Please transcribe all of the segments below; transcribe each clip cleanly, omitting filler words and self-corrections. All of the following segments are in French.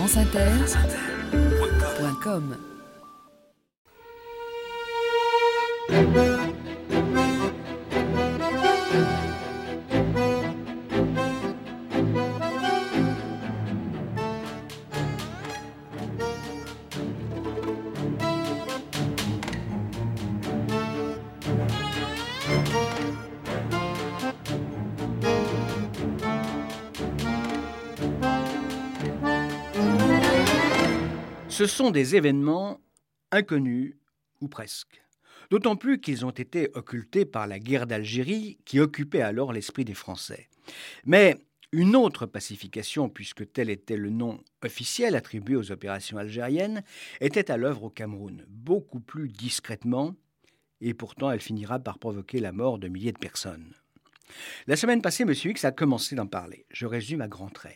franceinter.com. Ce sont des événements inconnus, ou presque. D'autant plus qu'ils ont été occultés par la guerre d'Algérie qui occupait alors l'esprit des Français. Mais une autre pacification, puisque tel était le nom officiel attribué aux opérations algériennes, était à l'œuvre au Cameroun, beaucoup plus discrètement, et pourtant elle finira par provoquer la mort de milliers de personnes. La semaine passée, M. X a commencé d'en parler. Je résume à grands traits.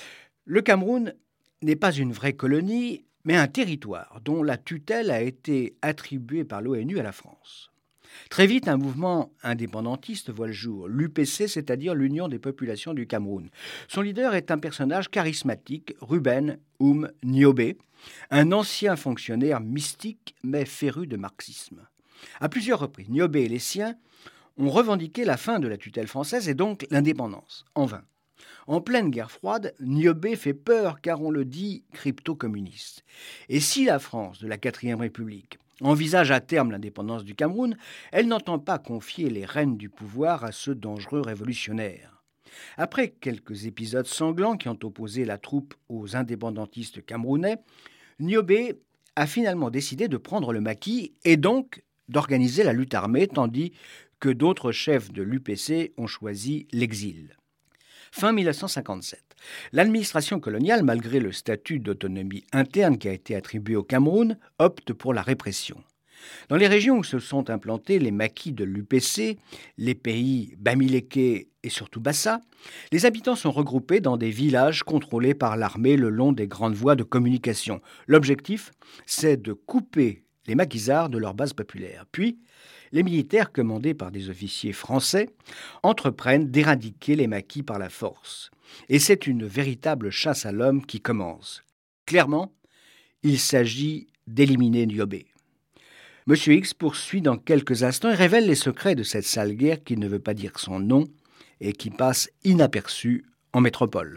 Le Cameroun n'est pas une vraie colonie, mais un territoire dont la tutelle a été attribuée par l'ONU à la France. Très vite, un mouvement indépendantiste voit le jour, l'UPC, c'est-à-dire l'Union des populations du Cameroun. Son leader est un personnage charismatique, Ruben Nyobé, un ancien fonctionnaire mystique mais féru de marxisme. À plusieurs reprises, Nyobé et les siens ont revendiqué la fin de la tutelle française et donc l'indépendance, en vain. En pleine guerre froide, Nyobé fait peur car on le dit crypto-communiste. Et si la France de la 4e République envisage à terme l'indépendance du Cameroun, elle n'entend pas confier les rênes du pouvoir à ce dangereux révolutionnaire. Après quelques épisodes sanglants qui ont opposé la troupe aux indépendantistes camerounais, Nyobé a finalement décidé de prendre le maquis et donc d'organiser la lutte armée, tandis que d'autres chefs de l'UPC ont choisi l'exil. Fin 1957. L'administration coloniale, malgré le statut d'autonomie interne qui a été attribué au Cameroun, opte pour la répression. Dans les régions où se sont implantés les maquis de l'UPC, les pays Bamileke et surtout Bassa, les habitants sont regroupés dans des villages contrôlés par l'armée le long des grandes voies de communication. L'objectif, c'est de couper les maquisards de leur base populaire. Puis, les militaires, commandés par des officiers français, entreprennent d'éradiquer les maquis par la force. Et c'est une véritable chasse à l'homme qui commence. Clairement, il s'agit d'éliminer Nyobé. M. X poursuit dans quelques instants et révèle les secrets de cette sale guerre qui ne veut pas dire son nom et qui passe inaperçue en métropole.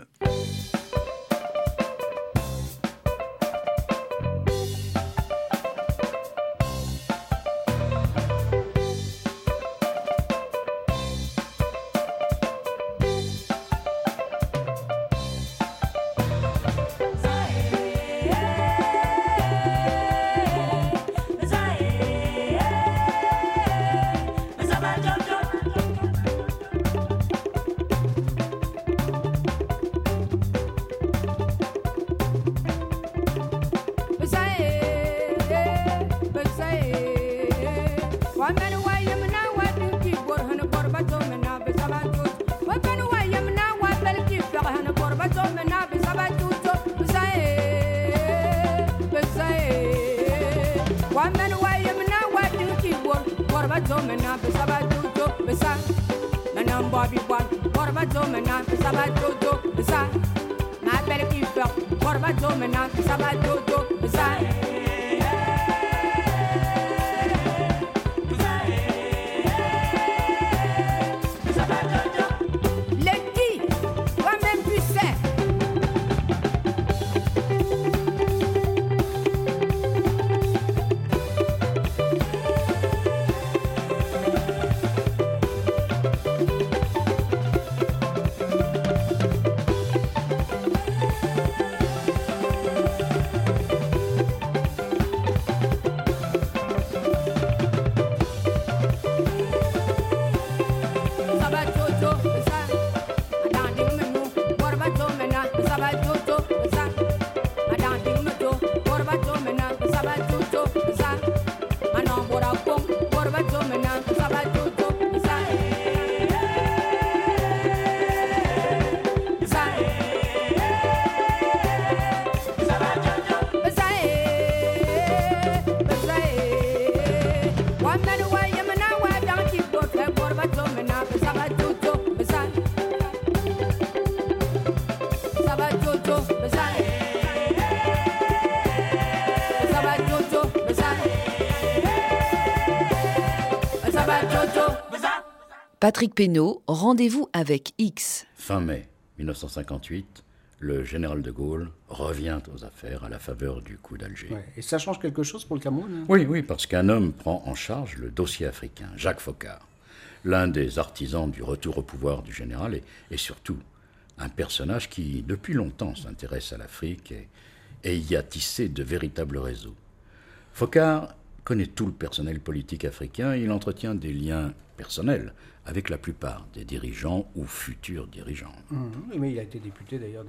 Patrick Pénaud, rendez-vous avec X. Fin mai 1958, le général de Gaulle revient aux affaires à la faveur du coup d'Alger. Ouais. Et ça change quelque chose pour le Cameroun, hein? Oui, parce qu'un homme prend en charge le dossier africain, Jacques Foccart, l'un des artisans du retour au pouvoir du général et surtout un personnage qui, depuis longtemps, s'intéresse à l'Afrique et y a tissé de véritables réseaux. Foccart connaît tout le personnel politique africain et il entretient des liens personnels avec la plupart des dirigeants ou futurs dirigeants. Oui, mais il a été député d'ailleurs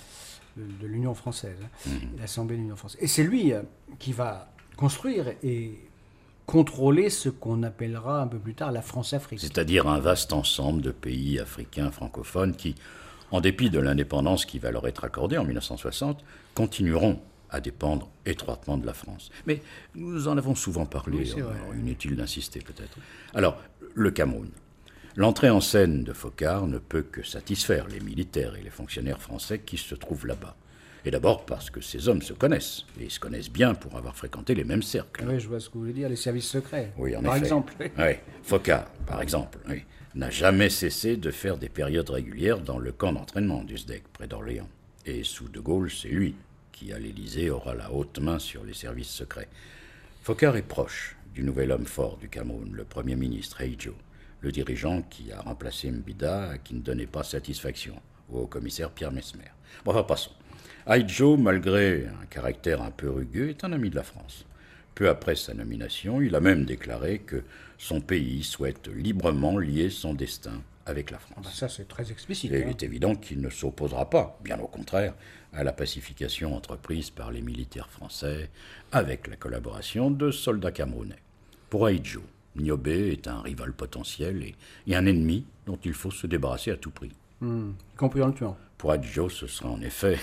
de l'Union française, l'Assemblée de l'Union française. Et c'est lui qui va construire et contrôler ce qu'on appellera un peu plus tard la France-Afrique. C'est-à-dire un vaste ensemble de pays africains francophones qui, en dépit de l'indépendance qui va leur être accordée en 1960, continueront à dépendre étroitement de la France. Mais nous en avons souvent parlé, oui, c'est vrai. Inutile d'insister peut-être. Alors, le Cameroun. L'entrée en scène de Foccart ne peut que satisfaire les militaires et les fonctionnaires français qui se trouvent là-bas. Et d'abord parce que ces hommes se connaissent, et ils se connaissent bien pour avoir fréquenté les mêmes cercles. Oui, je vois ce que vous voulez dire, les services secrets. Oui, par effet. exemple. Oui, Foccart, par exemple, n'a jamais cessé de faire des périodes régulières dans le camp d'entraînement du SDEC, près d'Orléans. Et sous De Gaulle, c'est lui qui, à l'Élysée, aura la haute main sur les services secrets. Foccart est proche du nouvel homme fort du Cameroun, le Premier ministre Ahidjo, le dirigeant qui a remplacé Mbida, qui ne donnait pas satisfaction au haut-commissaire Pierre Messmer. Bon, enfin, passons. Ahidjo, malgré un caractère un peu rugueux, est un ami de la France. Peu après sa nomination, il a même déclaré que son pays souhaite librement lier son destin avec la France. Ça, c'est très explicite. Il est évident qu'il ne s'opposera pas, bien au contraire, à la pacification entreprise par les militaires français avec la collaboration de soldats camerounais. Pour Ahidjo, Niobé est un rival potentiel et un ennemi dont il faut se débarrasser à tout prix. Y compris en le tuant. Pour Ahidjo, ce sera en effet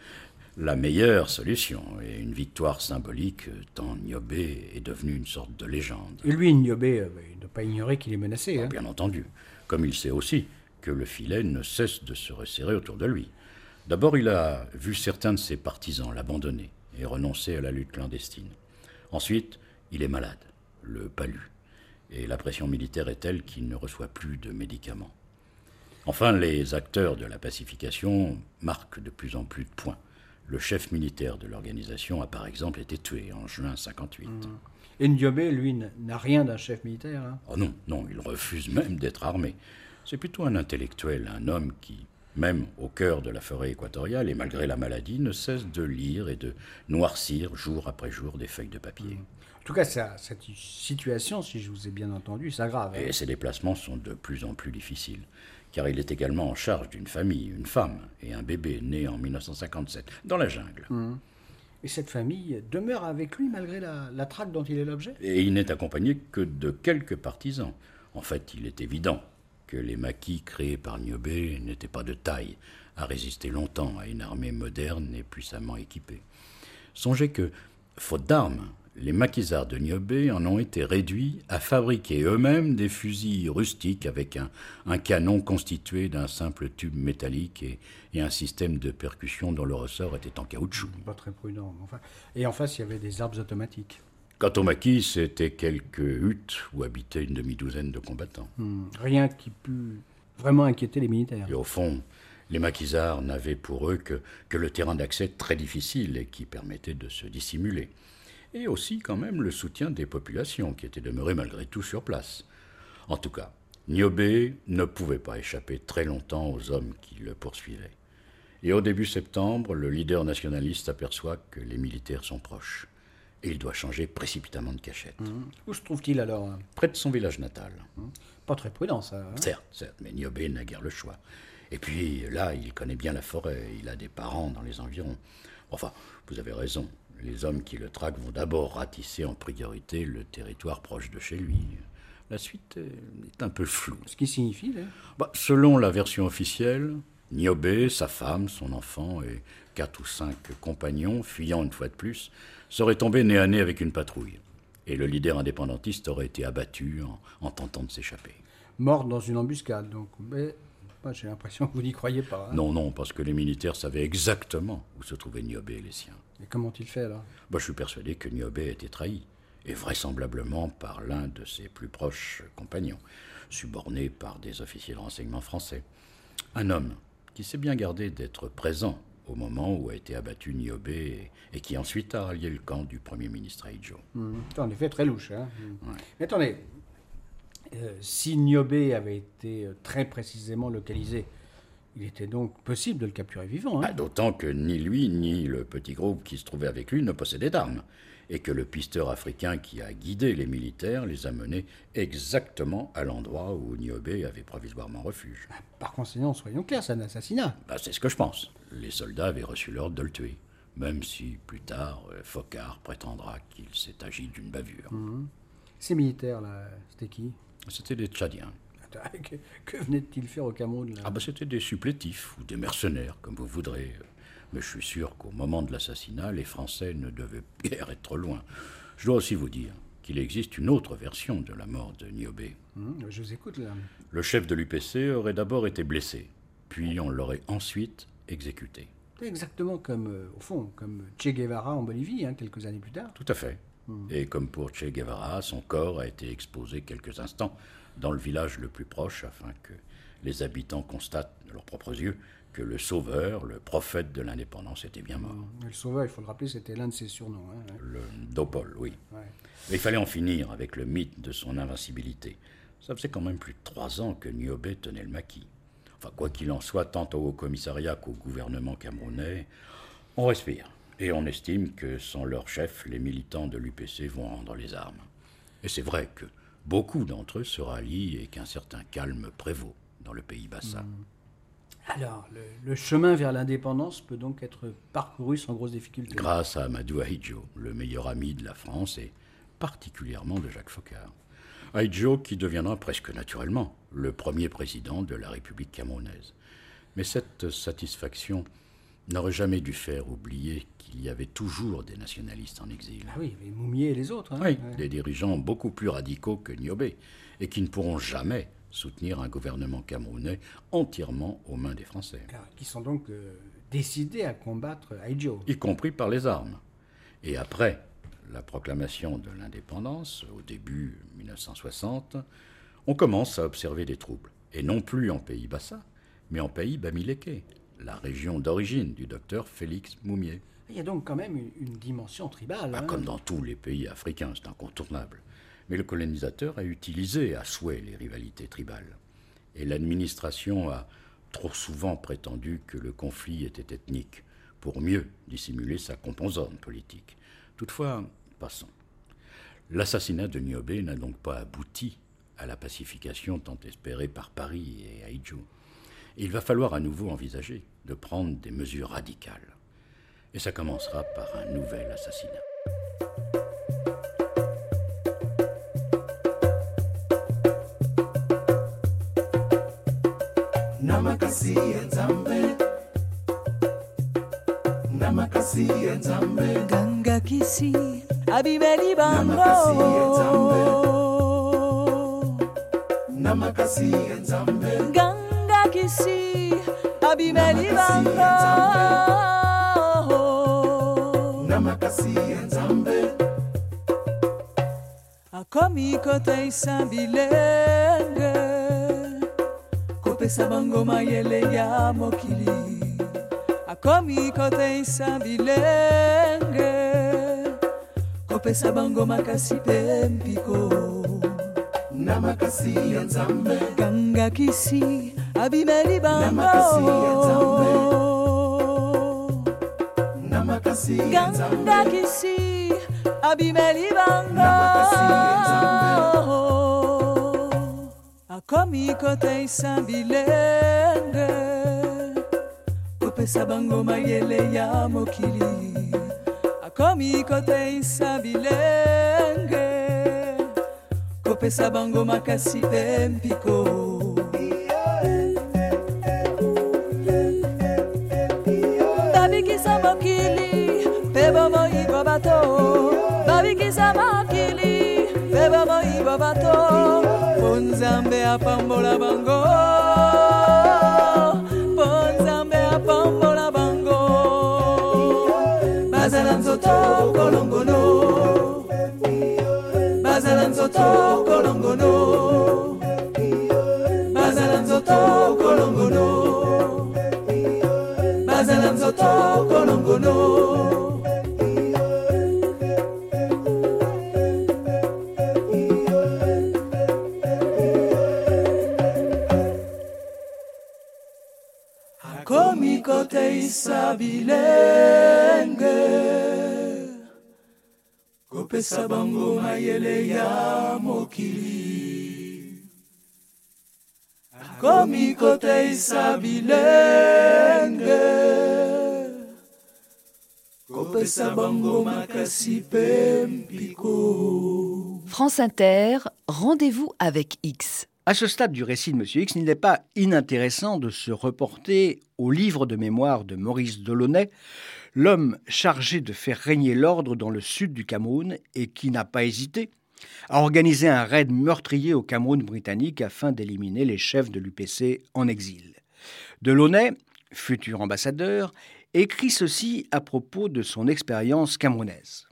la meilleure solution et une victoire symbolique tant Niobé est devenu une sorte de légende. Et lui, Niobé, il ne doit pas ignorer qu'il est menacé. Hein. Bien entendu, comme il sait aussi que le filet ne cesse de se resserrer autour de lui. D'abord, il a vu certains de ses partisans l'abandonner et renoncer à la lutte clandestine. Ensuite, il est malade, le palu, et la pression militaire est telle qu'il ne reçoit plus de médicaments. Enfin, les acteurs de la pacification marquent de plus en plus de points. Le chef militaire de l'organisation a par exemple été tué en juin 1958. Et Niobé, lui, n'a rien d'un chef militaire. Hein. Oh non, il refuse même d'être armé. C'est plutôt un intellectuel, un homme qui, même au cœur de la forêt équatoriale et malgré la maladie, ne cesse de lire et de noircir jour après jour des feuilles de papier. En tout cas, cette situation, si je vous ai bien entendu, s'aggrave. Et ses déplacements sont de plus en plus difficiles, car il est également en charge d'une famille, une femme et un bébé né en 1957, dans la jungle. Et cette famille demeure avec lui malgré la traque dont il est l'objet. Et il n'est accompagné que de quelques partisans. En fait, il est évident que les maquis créés par Niobé n'étaient pas de taille à résister longtemps à une armée moderne et puissamment équipée. Songez que, faute d'armes, les maquisards de Niobé en ont été réduits à fabriquer eux-mêmes des fusils rustiques avec un canon constitué d'un simple tube métallique et un système de percussion dont le ressort était en caoutchouc. Pas très prudent. Enfin. Et en face, il y avait des armes automatiques. Quant aux maquis, c'était quelques huttes où habitaient une demi-douzaine de combattants. Rien qui pût vraiment inquiéter les militaires. Et au fond, les maquisards n'avaient pour eux que le terrain d'accès très difficile et qui permettait de se dissimuler. Et aussi quand même le soutien des populations qui étaient demeurées malgré tout sur place. En tout cas, Niobé ne pouvait pas échapper très longtemps aux hommes qui le poursuivaient. Et au début septembre, le leader nationaliste aperçoit que les militaires sont proches. Et il doit changer précipitamment de cachette. Où se trouve-t-il alors? Près de son village natal. Pas très prudent, ça. Hein. Certes, mais Niobé n'a guère le choix. Et puis là, il connaît bien la forêt, il a des parents dans les environs. Enfin, vous avez raison, les hommes qui le traquent vont d'abord ratisser en priorité le territoire proche de chez lui. La suite est un peu floue. Ce qui signifie, là selon la version officielle, Niobé, sa femme, son enfant et 4 ou 5 compagnons, fuyant une fois de plus, seraient tombés nez à nez avec une patrouille. Et le leader indépendantiste aurait été abattu en tentant de s'échapper. Mort dans une embuscade, donc. Mais moi, j'ai l'impression que vous n'y croyez pas. Hein. Non, parce que les militaires savaient exactement où se trouvaient Niobé et les siens. Et comment ont-ils fait, alors? Je suis persuadé que Niobé a été trahi, et vraisemblablement par l'un de ses plus proches compagnons. suborné par des officiers de renseignement français. Un homme qui s'est bien gardé d'être présent au moment où a été abattu Niobé et qui ensuite a rallié le camp du Premier ministre Ahidjo. C'est en effet très louche. Hein. Ouais. Mais attendez, si Niobé avait été très précisément localisé, il était donc possible de le capturer vivant. Hein. D'autant que ni lui ni le petit groupe qui se trouvait avec lui ne possédaient d'armes, et que le pisteur africain qui a guidé les militaires les a menés exactement à l'endroit où Niobé avait provisoirement refuge. Par conséquent, soyons clairs, c'est un assassinat. C'est ce que je pense. Les soldats avaient reçu l'ordre de le tuer, même si plus tard, Foccart prétendra qu'il s'est agi d'une bavure. Ces militaires, là, c'était qui? C'était des Tchadiens. Que venaient-ils faire au Cameroun là? C'était des supplétifs ou des mercenaires, comme vous voudrez. Mais je suis sûr qu'au moment de l'assassinat, les Français ne devaient guère être loin. Je dois aussi vous dire qu'il existe une autre version de la mort de Niobé. Je vous écoute, là. Le chef de l'UPC aurait d'abord été blessé, puis on l'aurait ensuite exécuté. C'est exactement comme, au fond, comme Che Guevara en Bolivie, hein, quelques années plus tard. Tout à fait. Et comme pour Che Guevara, son corps a été exposé quelques instants dans le village le plus proche afin que les habitants constatent de leurs propres yeux que le sauveur, le prophète de l'indépendance, était bien mort. Le sauveur, il faut le rappeler, c'était l'un de ses surnoms. Hein. Le Dopol, oui. Ouais. Mais il fallait en finir avec le mythe de son invincibilité. Ça faisait quand même plus de 3 ans que Niobé tenait le maquis. Quoi qu'il en soit, tant au Haut-Commissariat qu'au gouvernement camerounais, on respire. Et on estime que sans leur chef, les militants de l'UPC vont rendre les armes. Et c'est vrai que beaucoup d'entre eux se rallient et qu'un certain calme prévaut dans le pays Bassa. Alors, le chemin vers l'indépendance peut donc être parcouru sans grosse difficulté. Grâce à Amadou Ahidjo, le meilleur ami de la France et particulièrement de Jacques Foccart. Ahidjo qui deviendra presque naturellement le premier président de la République camerounaise. Mais cette satisfaction n'aurait jamais dû faire oublier qu'il y avait toujours des nationalistes en exil. Ah oui, les Moumier et les autres. Hein. Oui, des dirigeants beaucoup plus radicaux que Niobé et qui ne pourront jamais soutenir un gouvernement camerounais entièrement aux mains des Français. Alors, qui sont donc décidés à combattre Ahidjo. Y compris par les armes. Et après la proclamation de l'indépendance, au début 1960, on commence à observer des troubles. Et non plus en pays Bassa, mais en pays Bamileke, la région d'origine du docteur Félix Moumié. Il y a donc quand même une dimension tribale. Hein. Comme dans tous les pays africains, c'est incontournable. Mais le colonisateur a utilisé à souhait les rivalités tribales. Et l'administration a trop souvent prétendu que le conflit était ethnique, pour mieux dissimuler sa composante politique. Toutefois, passons. L'assassinat de Niobé n'a donc pas abouti à la pacification tant espérée par Paris et Ahidjo. Il va falloir à nouveau envisager de prendre des mesures radicales. Et ça commencera par un nouvel assassinat. Namakasi Nzambe, Namakasi Nzambe, Ganga kisi abibeli bango, Namakasi Nzambe, Ganga kisi abibeli bango, Namakasi Nzambe, akomi kote isambilenge, kopesa bango mayele ya mokili, akomi kote isambilenge, kopesa bango makasi pe mpiko. Namakasi Nzambe, Ganga kisi abimeli bango, Namakasi Ganga Nzambe, kisi abimeli bango, akomi kote isambilenge, kopesa bango mayele ya mokili, akomi kote isambilenge, kopesa bango makasi pe mpiko. Babikisa mokili pe bomoyiba bato, babikisa mokili pe bomoyiba bato, po Nzambe apambola bango, po Nzambe apambola bango, bazala nzoto kolongono, bazala nzoto kolongono. soto kolongono. Akomi kote isabilenge kopesa bango mayele ya mokili. Akomi kote isabilenge kopesa bango makasi pe mpiko. France Inter, rendez-vous avec X. À ce stade du récit de M. X, il n'est pas inintéressant de se reporter au livre de mémoire de Maurice Delaunay, l'homme chargé de faire régner l'ordre dans le sud du Cameroun et qui n'a pas hésité à organiser un raid meurtrier au Cameroun britannique afin d'éliminer les chefs de l'UPC en exil. Delaunay, futur ambassadeur, écrit ceci à propos de son expérience camerounaise.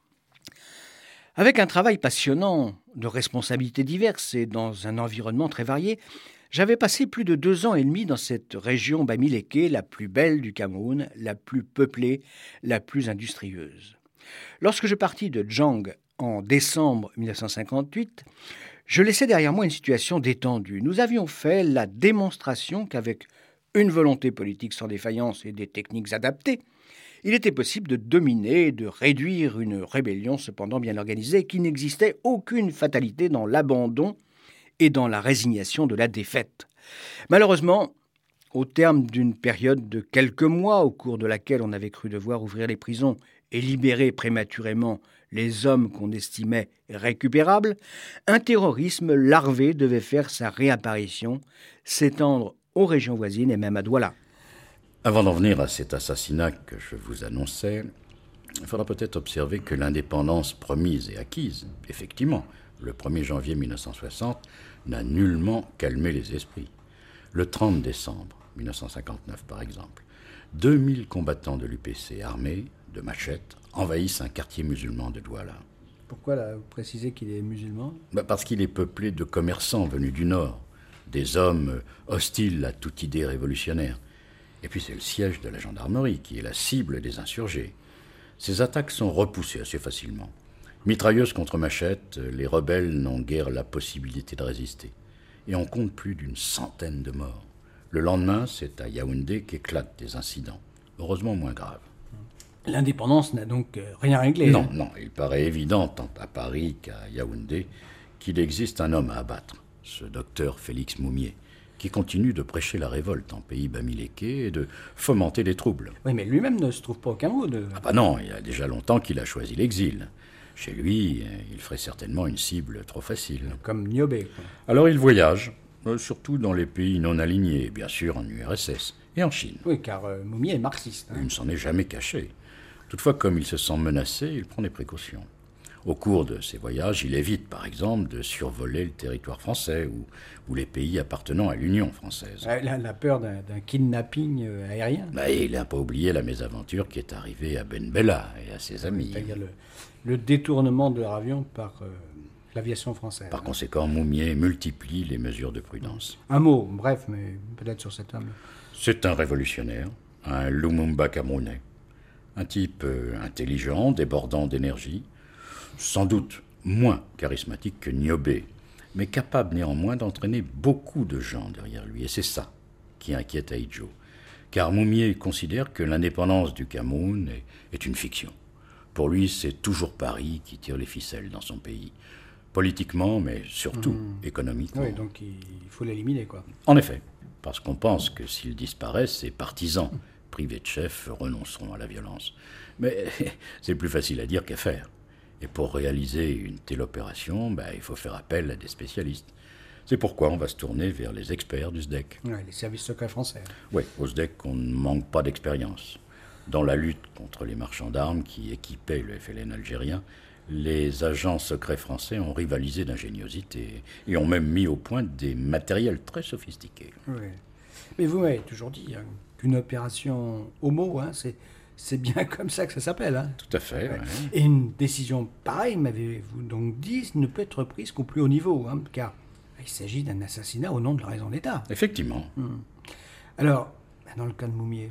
Avec un travail passionnant, de responsabilités diverses et dans un environnement très varié, j'avais passé plus de 2 ans et demi dans cette région Bamileke, la plus belle du Cameroun, la plus peuplée, la plus industrieuse. Lorsque je partis de Djang en décembre 1958, je laissais derrière moi une situation détendue. Nous avions fait la démonstration qu'avec une volonté politique sans défaillance et des techniques adaptées, il était possible de dominer et de réduire une rébellion cependant bien organisée, qui n'existait aucune fatalité dans l'abandon et dans la résignation de la défaite. Malheureusement, au terme d'une période de quelques mois, au cours de laquelle on avait cru devoir ouvrir les prisons et libérer prématurément les hommes qu'on estimait récupérables, un terrorisme larvé devait faire sa réapparition, s'étendre aux régions voisines et même à Douala. Avant d'en venir à cet assassinat que je vous annonçais, il faudra peut-être observer que l'indépendance promise et acquise, effectivement, le 1er janvier 1960, n'a nullement calmé les esprits. Le 30 décembre 1959, par exemple, 2000 combattants de l'UPC armés, de machettes, envahissent un quartier musulman de Douala. Pourquoi là, vous précisez qu'il est musulman ? Parce qu'il est peuplé de commerçants venus du Nord, des hommes hostiles à toute idée révolutionnaire. Et puis c'est le siège de la gendarmerie qui est la cible des insurgés. Ces attaques sont repoussées assez facilement. Mitrailleuses contre machettes, les rebelles n'ont guère la possibilité de résister. Et on compte plus d'une centaine de morts. Le lendemain, c'est à Yaoundé qu'éclatent des incidents, heureusement moins graves. L'indépendance n'a donc rien réglé. Non, il paraît évident, tant à Paris qu'à Yaoundé, qu'il existe un homme à abattre, ce docteur Félix Moumié, qui continue de prêcher la révolte en pays bamiléké et de fomenter les troubles. Oui, mais lui-même ne se trouve pas au Cameroun. Non, il y a déjà longtemps qu'il a choisi l'exil. Chez lui, il ferait certainement une cible trop facile. Comme Niobé. Alors il voyage, surtout dans les pays non alignés, bien sûr en URSS et en Chine. Oui, car Moumié est marxiste. Il ne s'en est jamais caché. Toutefois, comme il se sent menacé, il prend des précautions. Au cours de ses voyages, il évite, par exemple, de survoler le territoire français ou les pays appartenant à l'Union française. La peur d'un kidnapping aérien. Il n'a pas oublié la mésaventure qui est arrivée à Ben Bella et à ses amis. C'est-à-dire le détournement de leur avion par l'aviation française. Par conséquent, Moumié multiplie les mesures de prudence. Un mot, bref, mais peut-être sur cet homme. C'est un révolutionnaire, un Lumumba camerounais. Un type intelligent, débordant d'énergie, sans doute moins charismatique que Niobé, mais capable néanmoins d'entraîner beaucoup de gens derrière lui. Et c'est ça qui inquiète Ahidjo. Car Moumié considère que l'indépendance du Cameroun est une fiction. Pour lui, c'est toujours Paris qui tire les ficelles dans son pays. Politiquement, mais surtout économiquement. Oui, donc il faut l'éliminer, quoi. En effet, parce qu'on pense que s'il disparaît, ses partisans, privés de chef, renonceront à la violence. Mais c'est plus facile à dire qu'à faire. Et pour réaliser une telle opération, il faut faire appel à des spécialistes. C'est pourquoi on va se tourner vers les experts du SDEC. Ouais, les services secrets français. Oui, au SDEC, on ne manque pas d'expérience. Dans la lutte contre les marchands d'armes qui équipaient le FLN algérien, les agents secrets français ont rivalisé d'ingéniosité et ont même mis au point des matériels très sophistiqués. Oui. Mais vous m'avez toujours dit qu'une opération homo, c'est bien comme ça que ça s'appelle. Tout à fait. Ouais. Et une décision pareille, m'avez-vous donc dit, ne peut être prise qu'au plus haut niveau, car il s'agit d'un assassinat au nom de la raison d'État. Effectivement. Alors, dans le cas de Moumié.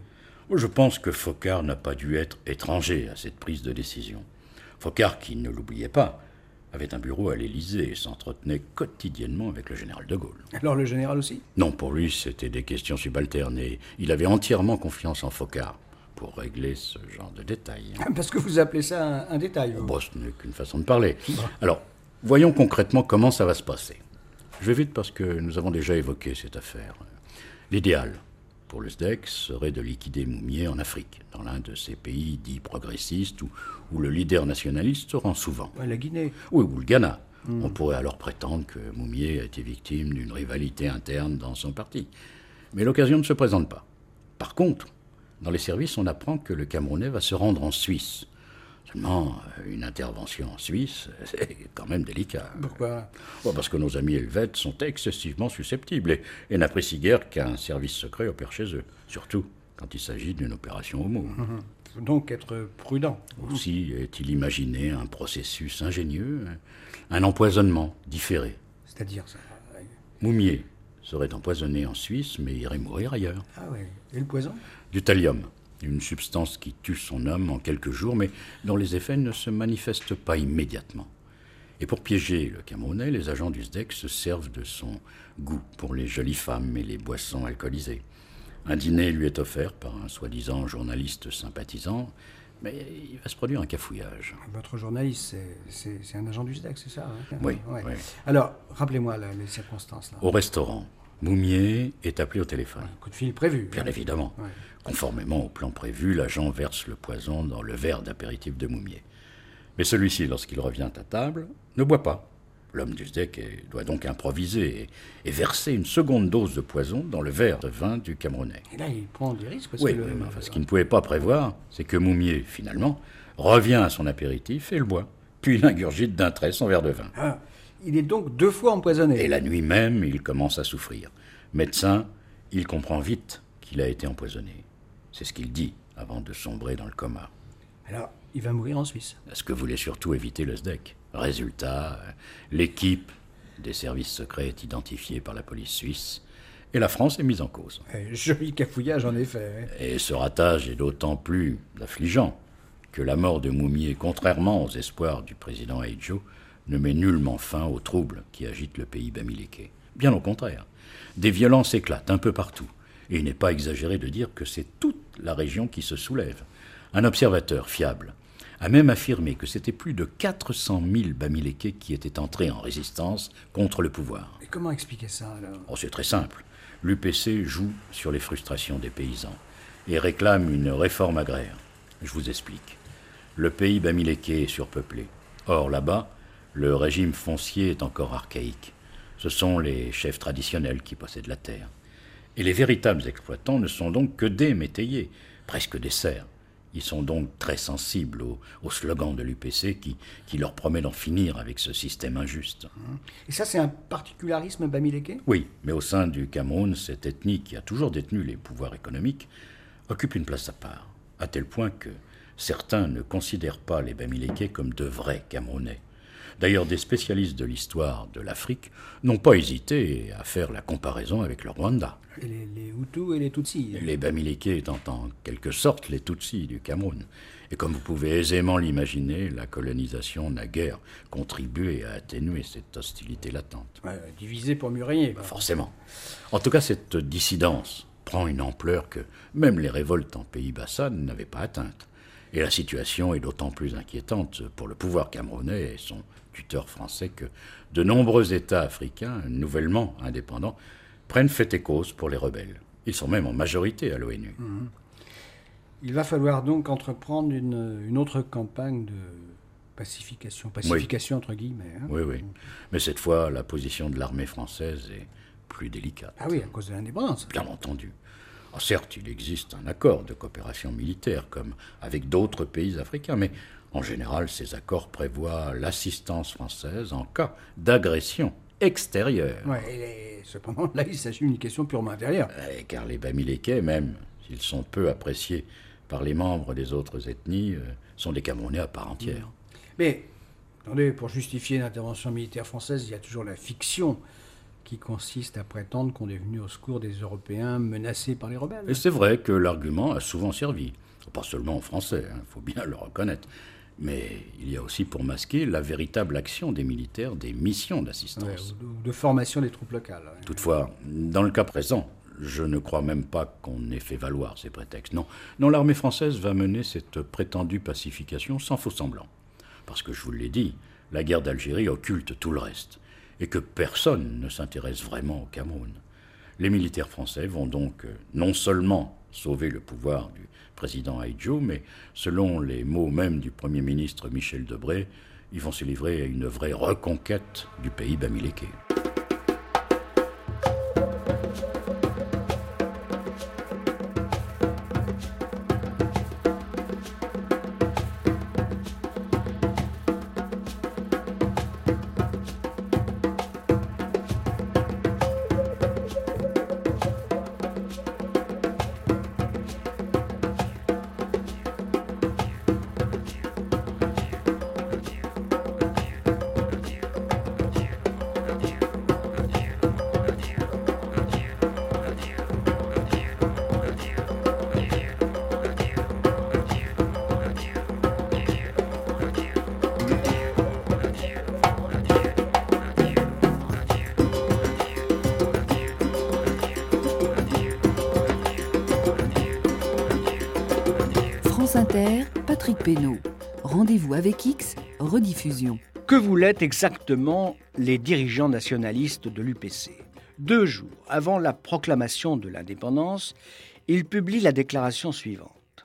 Je pense que Foccart n'a pas dû être étranger à cette prise de décision. Foccart, qui ne l'oubliait pas, avait un bureau à l'Élysée et s'entretenait quotidiennement avec le général de Gaulle. Alors le général aussi? Non, pour lui, c'était des questions subalternes et il avait entièrement confiance en Foccart pour régler ce genre de détails. Parce que vous appelez ça un détail, vous. Bon, ce n'est qu'une façon de parler. Alors, voyons concrètement comment ça va se passer. Je vais vite parce que nous avons déjà évoqué cette affaire. L'idéal pour le SDEC serait de liquider Moumié en Afrique, dans l'un de ces pays dits progressistes où le leader nationaliste se rend souvent. Ouais, la Guinée. Oui, ou le Ghana. On pourrait alors prétendre que Moumié a été victime d'une rivalité interne dans son parti. Mais l'occasion ne se présente pas. Par contre, dans les services, on apprend que le Camerounais va se rendre en Suisse. Seulement, une intervention en Suisse, c'est quand même délicat. Pourquoi? Parce que nos amis helvètes sont excessivement susceptibles et n'apprécient guère qu'un service secret opère chez eux, surtout quand il s'agit d'une opération homo. Il faut donc être prudent. Aussi est-il imaginé un processus ingénieux, un empoisonnement différé. C'est-à-dire ça? Moumié serait empoisonné en Suisse, mais irait mourir ailleurs. Ah oui. Et le poison? Du thallium, une substance qui tue son homme en quelques jours, mais dont les effets ne se manifestent pas immédiatement. Et pour piéger le Camerounais, les agents du SDEC se servent de son goût pour les jolies femmes et les boissons alcoolisées. Un dîner lui est offert par un soi-disant journaliste sympathisant, mais il va se produire un cafouillage. Votre journaliste, c'est un agent du SDEC, c'est ça? Oui, Ouais. oui. Alors, rappelez-moi les circonstances. Là. Au restaurant, Moumié est appelé au téléphone. Coup de fil prévu. Bien évidemment. Ouais. Conformément au plan prévu, l'agent verse le poison dans le verre d'apéritif de Moumié. Mais celui-ci, lorsqu'il revient à table, ne boit pas. L'homme du SDEC doit donc improviser et verser une seconde dose de poison dans le verre de vin du Camerounais. Et là, il prend des risques parce Oui, que mais enfin, ce qu'il ne pouvait pas prévoir, c'est que Moumié, finalement, revient à son apéritif et le boit. Puis il ingurgite d'un trait son verre de vin. Ah, il est donc 2 fois empoisonné. Et la nuit même, il commence à souffrir. Médecin, il comprend vite qu'il a été empoisonné. C'est ce qu'il dit avant de sombrer dans le coma. Alors, il va mourir en Suisse. Ce que voulait surtout éviter le SDEC. Résultat, l'équipe des services secrets est identifiée par la police suisse et la France est mise en cause. Joli cafouillage, en effet. Et ce ratage est d'autant plus affligeant que la mort de Moumié, contrairement aux espoirs du président Aïdjo, ne met nullement fin aux troubles qui agitent le pays bamiléké. Bien au contraire. Des violences éclatent un peu partout. Et il n'est pas exagéré de dire que c'est toute la région qui se soulève. Un observateur fiable a même affirmé que c'était plus de 400 000 Bamilékés qui étaient entrés en résistance contre le pouvoir. Et comment expliquer ça, alors? C'est très simple. L'UPC joue sur les frustrations des paysans et réclame une réforme agraire. Je vous explique. Le pays bamiléké est surpeuplé. Or, là-bas, le régime foncier est encore archaïque. Ce sont les chefs traditionnels qui possèdent la terre. Et les véritables exploitants ne sont donc que des métayers, presque des serfs. Ils sont donc très sensibles au slogan de l'UPC qui leur promet d'en finir avec ce système injuste. Et ça, c'est un particularisme bamiléké? Oui, mais au sein du Cameroun, cette ethnie qui a toujours détenu les pouvoirs économiques occupe une place à part, à tel point que certains ne considèrent pas les Bamilékés comme de vrais Camerounais. D'ailleurs, des spécialistes de l'histoire de l'Afrique n'ont pas hésité à faire la comparaison avec le Rwanda. Et les Hutus et les Tutsis. Les Bamilékés étant en quelque sorte les Tutsis du Cameroun. Et comme vous pouvez aisément l'imaginer, la colonisation n'a guère contribué à atténuer cette hostilité latente. Ouais, divisé pour mieux régner. Forcément. En tout cas, cette dissidence prend une ampleur que même les révoltes en Pays-Bassa n'avaient pas atteinte. Et la situation est d'autant plus inquiétante pour le pouvoir camerounais et son tuteur français que de nombreux États africains, nouvellement indépendants, prennent fait et cause pour les rebelles. Ils sont même en majorité à l'ONU. Il va falloir donc entreprendre une autre campagne de pacification. Pacification entre guillemets. Hein. Oui, oui. Mais cette fois, la position de l'armée française est plus délicate. Ah oui, à cause de l'indépendance. Bien entendu. Certes, il existe un accord de coopération militaire, comme avec d'autres pays africains, mais en général, ces accords prévoient l'assistance française en cas d'agression extérieure. Ouais, cependant, là, il s'agit d'une question purement intérieure. Car les Bamilékés, même s'ils sont peu appréciés par les membres des autres ethnies, sont des Camerounais à part entière. Mais, attendez, pour justifier une intervention militaire française, il y a toujours la fiction qui consiste à prétendre qu'on est venu au secours des Européens menacés par les rebelles. Et c'est vrai que l'argument a souvent servi. Pas seulement aux Français, faut bien le reconnaître. Mais il y a aussi pour masquer la véritable action des militaires des missions d'assistance. Ou de formation des troupes locales. Ouais. Toutefois, dans le cas présent, je ne crois même pas qu'on ait fait valoir ces prétextes. Non, l'armée française va mener cette prétendue pacification sans faux semblant. Parce que je vous l'ai dit, la guerre d'Algérie occulte tout le reste. Et que personne ne s'intéresse vraiment au Cameroun. Les militaires français vont donc non seulement sauver le pouvoir du président Ahidjo, mais selon les mots même du Premier ministre Michel Debré, ils vont se livrer à une vraie reconquête du pays bamiléké. France Inter, Patrick Pénaud. Rendez-vous avec X, rediffusion. Que voulaient exactement les dirigeants nationalistes de l'UPC ? 2 jours avant la proclamation de l'indépendance, ils publient la déclaration suivante.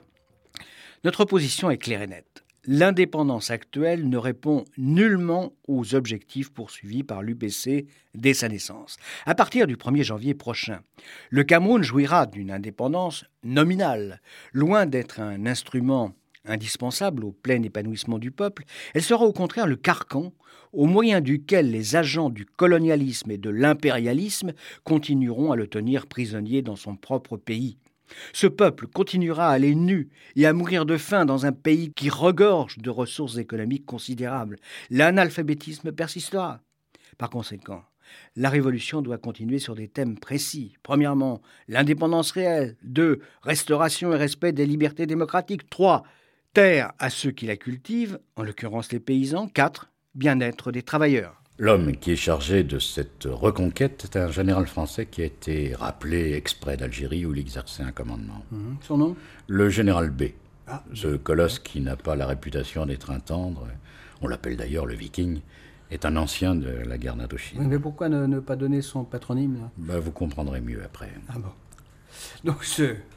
Notre position est claire et nette. L'indépendance actuelle ne répond nullement aux objectifs poursuivis par l'UPC dès sa naissance. À partir du 1er janvier prochain, le Cameroun jouira d'une indépendance nominale. Loin d'être un instrument indispensable au plein épanouissement du peuple, elle sera au contraire le carcan au moyen duquel les agents du colonialisme et de l'impérialisme continueront à le tenir prisonnier dans son propre pays. Ce peuple continuera à aller nu et à mourir de faim dans un pays qui regorge de ressources économiques considérables. L'analphabétisme persistera. Par conséquent, la révolution doit continuer sur des thèmes précis. Premièrement, l'indépendance réelle. 2, restauration et respect des libertés démocratiques. 3, terre à ceux qui la cultivent, en l'occurrence les paysans. 4, bien-être des travailleurs. L'homme qui est chargé de cette reconquête est un général français qui a été rappelé exprès d'Algérie où il exerçait un commandement. Son nom ? Le général B. Ce colosse qui n'a pas la réputation d'être un tendre, on l'appelle d'ailleurs le Viking, est un ancien de la guerre d'Indochine. Oui, mais pourquoi ne pas donner son patronyme là ? Vous comprendrez mieux après. Ah bon. Donc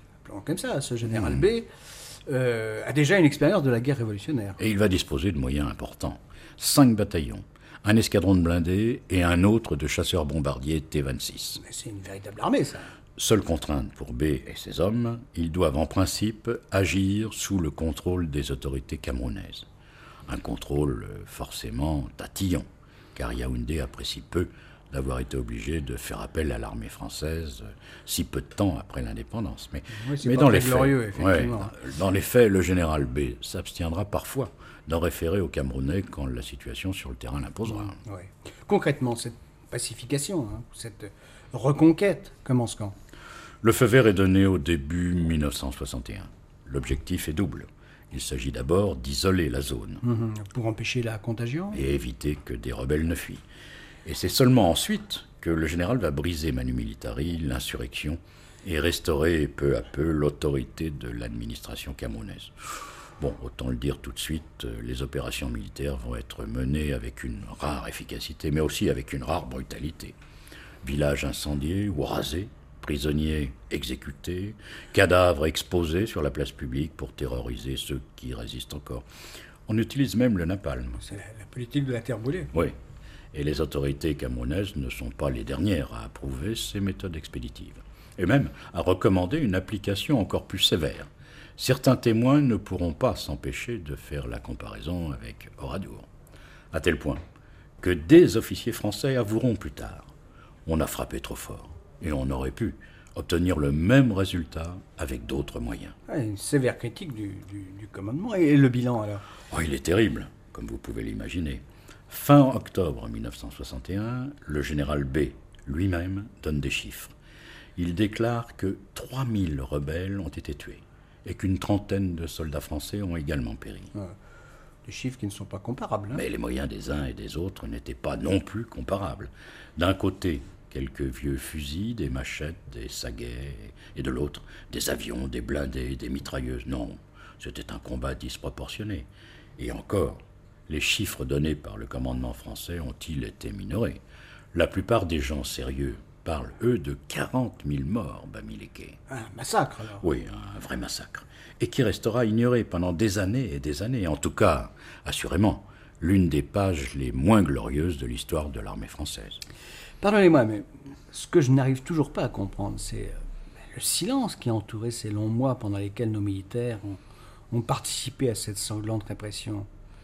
ce général B a déjà une expérience de la guerre révolutionnaire. Et il va disposer de moyens importants. 5 bataillons, un escadron de blindés et un autre de chasseurs-bombardiers T-26. Mais c'est une véritable armée, ça. Seule contrainte pour B et ses hommes, ils doivent en principe agir sous le contrôle des autorités camerounaises. Un contrôle forcément tatillon, car Yaoundé apprécie peu d'avoir été obligé de faire appel à l'armée française si peu de temps après l'indépendance. Mais dans les glorieux, faits, dans les faits, le général B s'abstiendra parfois d'en référer aux Camerounais quand la situation sur le terrain l'imposera. Concrètement, cette pacification, cette reconquête commence quand ? Le feu vert est donné au début 1961. L'objectif est double. Il s'agit d'abord d'isoler la zone. Pour empêcher la contagion ? Et éviter que des rebelles ne fuient. Et c'est seulement ensuite que le général va briser Manu Militari, l'insurrection, et restaurer peu à peu l'autorité de l'administration camerounaise. Bon, autant le dire tout de suite, les opérations militaires vont être menées avec une rare efficacité, mais aussi avec une rare brutalité. Villages incendiés ou rasés, prisonniers exécutés, cadavres exposés sur la place publique pour terroriser ceux qui résistent encore. On utilise même le napalm. C'est la politique de la terre brûlée. Oui. Et les autorités camerounaises ne sont pas les dernières à approuver ces méthodes expéditives. Et même à recommander une application encore plus sévère. Certains témoins ne pourront pas s'empêcher de faire la comparaison avec Oradour. À tel point que des officiers français avoueront plus tard « On a frappé trop fort et on aurait pu obtenir le même résultat avec d'autres moyens. » Une sévère critique du commandement. Et le bilan alors ? Il est terrible, comme vous pouvez l'imaginer. Fin octobre 1961, le général B, lui-même donne des chiffres. Il déclare que 3000 rebelles ont été tués et qu'une trentaine de soldats français ont également péri. Des chiffres qui ne sont pas comparables. Mais les moyens des uns et des autres n'étaient pas non plus comparables. D'un côté, quelques vieux fusils, des machettes, des saguets, et de l'autre, des avions, des blindés, des mitrailleuses. Non, c'était un combat disproportionné. Et encore, les chiffres donnés par le commandement français ont-ils été minorés? La plupart des gens sérieux parlent, eux, de 40 000 morts, Bamileke. Un massacre, alors. Oui, un vrai massacre. Et qui restera ignoré pendant des années et des années. En tout cas, assurément, l'une des pages les moins glorieuses de l'histoire de l'armée française. Pardonnez-moi, mais ce que je n'arrive toujours pas à comprendre, c'est le silence qui a entouré ces longs mois pendant lesquels nos militaires ont participé à cette sanglante répression.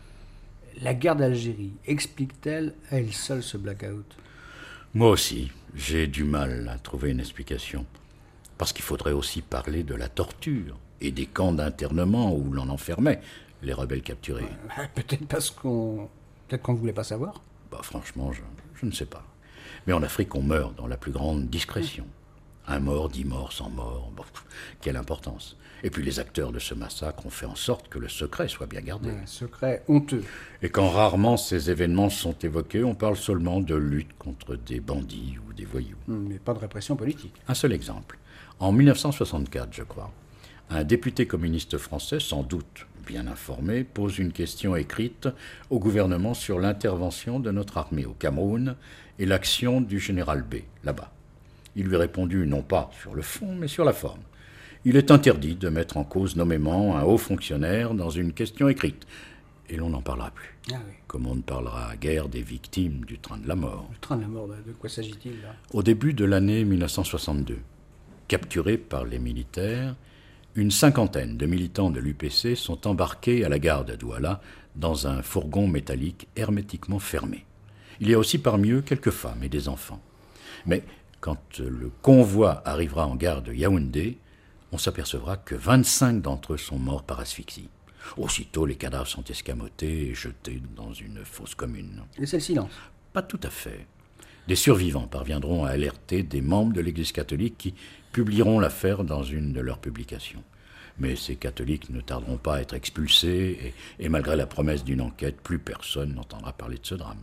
La guerre d'Algérie explique-t-elle à elle seule ce blackout? Moi aussi, j'ai du mal à trouver une explication. Parce qu'il faudrait aussi parler de la torture et des camps d'internement où l'on enfermait les rebelles capturés. Peut-être peut-être qu'on ne voulait pas savoir. Franchement, je ne sais pas. Mais en Afrique, on meurt dans la plus grande discrétion. Un mort, 10 morts, 100 morts, quelle importance. Et puis les acteurs de ce massacre ont fait en sorte que le secret soit bien gardé. Un secret honteux. Et quand rarement ces événements sont évoqués, on parle seulement de lutte contre des bandits ou des voyous. Mais pas de répression politique. Un seul exemple. En 1964, je crois, un député communiste français, sans doute bien informé, pose une question écrite au gouvernement sur l'intervention de notre armée au Cameroun et l'action du général B, là-bas. Il lui répondit non pas sur le fond, mais sur la forme. Il est interdit de mettre en cause nommément un haut fonctionnaire dans une question écrite. Et l'on n'en parlera plus. Ah oui. Comme on ne parlera guère des victimes du train de la mort. Le train de la mort, de quoi s'agit-il là? Au début de l'année 1962, capturés par les militaires, une cinquantaine de militants de l'UPC sont embarqués à la gare de Douala dans un fourgon métallique hermétiquement fermé. Il y a aussi parmi eux quelques femmes et des enfants. Mais quand le convoi arrivera en gare de Yaoundé, on s'apercevra que 25 d'entre eux sont morts par asphyxie. Aussitôt, les cadavres sont escamotés et jetés dans une fosse commune. Et c'est le silence. Pas tout à fait. Des survivants parviendront à alerter des membres de l'Église catholique qui publieront l'affaire dans une de leurs publications. Mais ces catholiques ne tarderont pas à être expulsés et malgré la promesse d'une enquête, plus personne n'entendra parler de ce drame.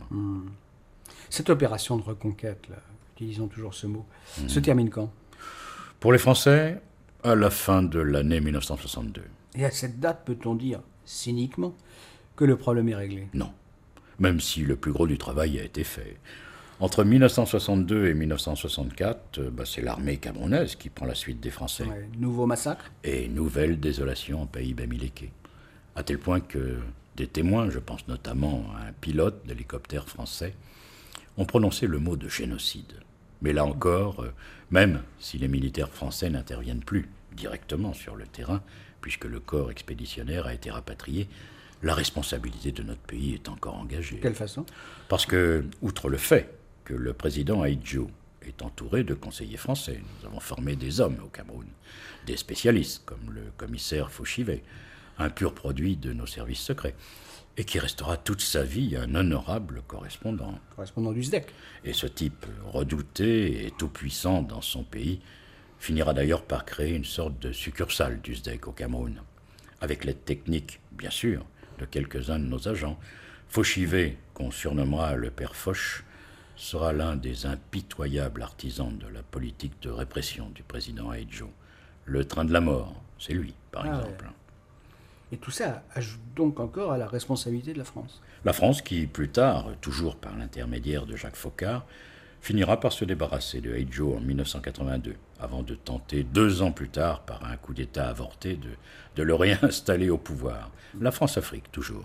Cette opération de reconquête, là, utilisons toujours ce mot, se termine quand? Pour les Français, à la fin de l'année 1962. Et à cette date, peut-on dire, cyniquement, que le problème est réglé? Non, même si le plus gros du travail a été fait. Entre 1962 et 1964, c'est l'armée camerounaise qui prend la suite des Français. Ouais, nouveau massacre? Et nouvelle désolation en pays Bamileke. À tel point que des témoins, je pense notamment à un pilote d'hélicoptère français, ont prononcé le mot de génocide. Mais là encore, même si les militaires français n'interviennent plus directement sur le terrain, puisque le corps expéditionnaire a été rapatrié, la responsabilité de notre pays est encore engagée. De quelle façon? Parce que, outre le fait que le président Ahidjo est entouré de conseillers français, nous avons formé des hommes au Cameroun, des spécialistes comme le commissaire Fauchivet, un pur produit de nos services secrets, et qui restera toute sa vie un honorable correspondant. Correspondant du SDEC. Et ce type redouté et tout-puissant dans son pays finira d'ailleurs par créer une sorte de succursale du SDEC au Cameroun, avec l'aide technique, bien sûr, de quelques-uns de nos agents. Fauchivet, qu'on surnommera le père Foch, sera l'un des impitoyables artisans de la politique de répression du président Ahidjo. Le train de la mort, c'est lui, par exemple. Ouais. Et tout ça ajoute donc encore à la responsabilité de la France. La France qui, plus tard, toujours par l'intermédiaire de Jacques Foccart, finira par se débarrasser de Ahidjo en 1982, avant de tenter 2 ans plus tard, par un coup d'État avorté, de le réinstaller au pouvoir. La France-Afrique, toujours.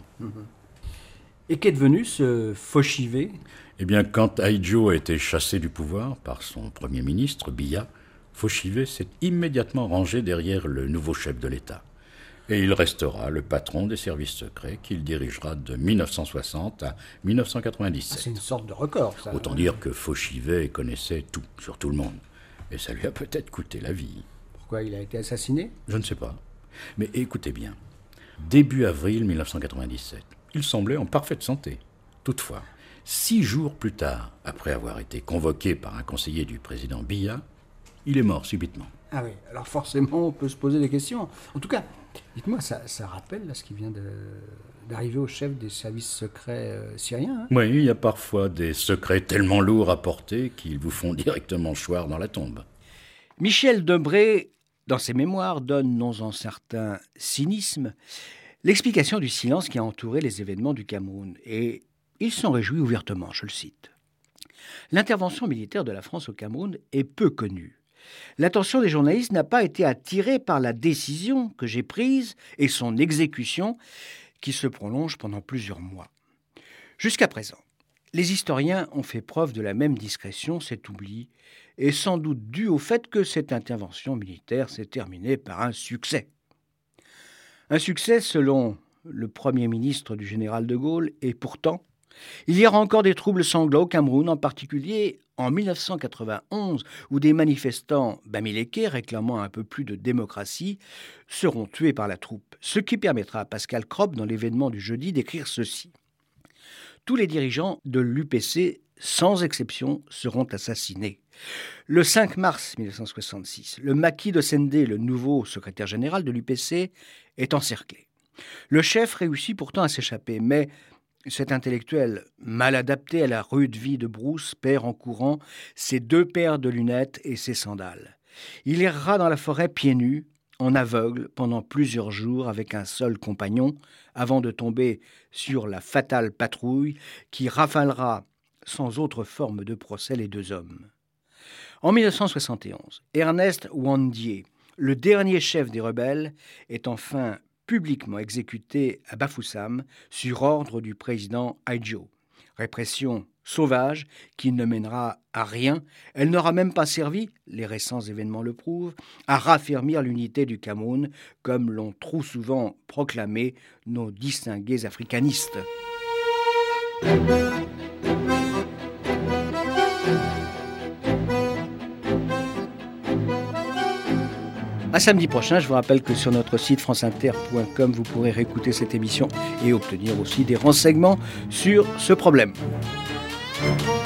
Et qu'est devenu ce Fauchivet? Eh bien, quand Ahidjo a été chassé du pouvoir par son Premier ministre, Biya, Fauchivet s'est immédiatement rangé derrière le nouveau chef de l'État. Et il restera le patron des services secrets qu'il dirigera de 1960 à 1997. C'est une sorte de record, ça. Autant dire que Fauchivet connaissait tout, sur tout le monde. Et ça lui a peut-être coûté la vie. Pourquoi il a été assassiné? Je ne sais pas. Mais écoutez bien. Début avril 1997, il semblait en parfaite santé. Toutefois, 6 jours plus tard, après avoir été convoqué par un conseiller du président Biya, il est mort subitement. Ah oui, alors forcément, on peut se poser des questions. En tout cas, dites-moi, ça rappelle là, ce qui vient d'arriver au chef des services secrets syriens, hein? Oui, il y a parfois des secrets tellement lourds à porter qu'ils vous font directement choir dans la tombe. Michel Debré, dans ses mémoires, donne, non sans certain cynisme, l'explication du silence qui a entouré les événements du Cameroun. Et il s'en réjouit ouvertement, je le cite. L'intervention militaire de la France au Cameroun est peu connue. L'attention des journalistes n'a pas été attirée par la décision que j'ai prise et son exécution qui se prolonge pendant plusieurs mois. Jusqu'à présent, les historiens ont fait preuve de la même discrétion, cet oubli est sans doute dû au fait que cette intervention militaire s'est terminée par un succès. Un succès selon le Premier ministre du général de Gaulle, et pourtant, il y aura encore des troubles sanglants au Cameroun, en particulier en 1991, où des manifestants bamileke réclamant un peu plus de démocratie seront tués par la troupe, ce qui permettra à Pascal Krupp, dans l'événement du jeudi, d'écrire ceci. Tous les dirigeants de l'UPC, sans exception, seront assassinés. Le 5 mars 1966, le maquis de Sendé, le nouveau secrétaire général de l'UPC, est encerclé. Le chef réussit pourtant à s'échapper, mais cet intellectuel, mal adapté à la rude vie de brousse, perd en courant ses 2 paires de lunettes et ses sandales. Il errera dans la forêt pieds nus, en aveugle, pendant plusieurs jours avec un seul compagnon, avant de tomber sur la fatale patrouille qui rafalera sans autre forme de procès les 2 hommes. En 1971, Ernest Ouandié, le dernier chef des rebelles, est enfin publiquement exécuté à Bafoussam sur ordre du président Aïdjo. Répression sauvage qui ne mènera à rien. Elle n'aura même pas servi, les récents événements le prouvent, à raffermir l'unité du Cameroun, comme l'ont trop souvent proclamé nos distingués africanistes. À samedi prochain, je vous rappelle que sur notre site franceinter.com, vous pourrez réécouter cette émission et obtenir aussi des renseignements sur ce problème.